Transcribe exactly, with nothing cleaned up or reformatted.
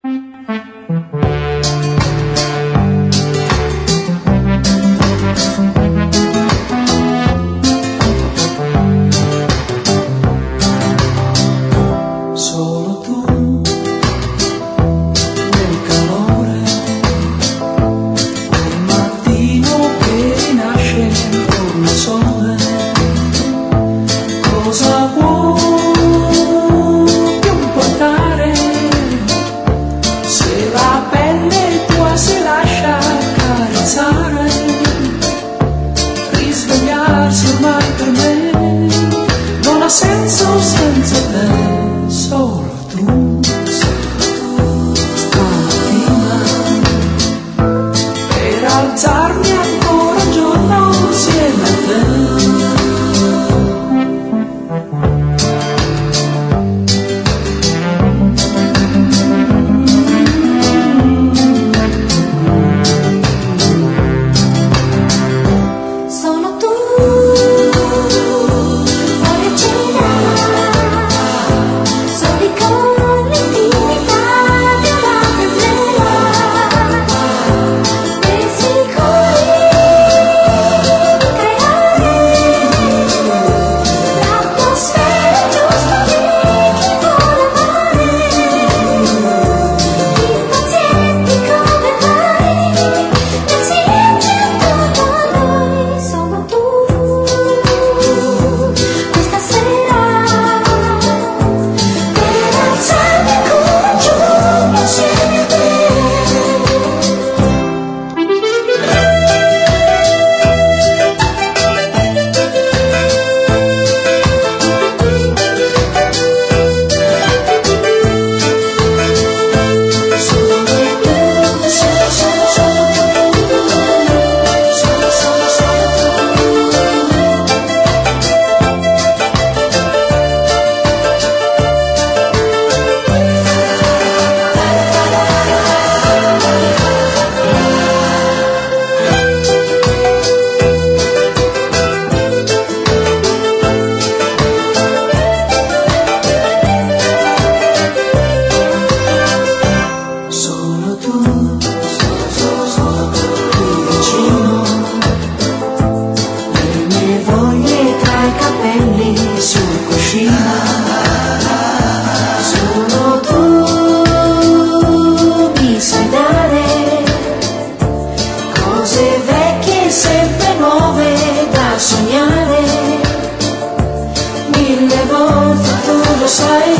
Solo tu, nel calore del mattino che rinasce intorno al sole, cosa vuoi più importare se la pelle tua si lascia accarezzare? Risvegliarsi ormai per me non ha senso senza te. Solo tu, solo tu, stamattina, per alzarmi ancora un giorno insieme a te. Sono tu, fuori cena. Solo tu mi sai dare cose vecchie sempre nuove da sognare. Mille volte tu lo sai.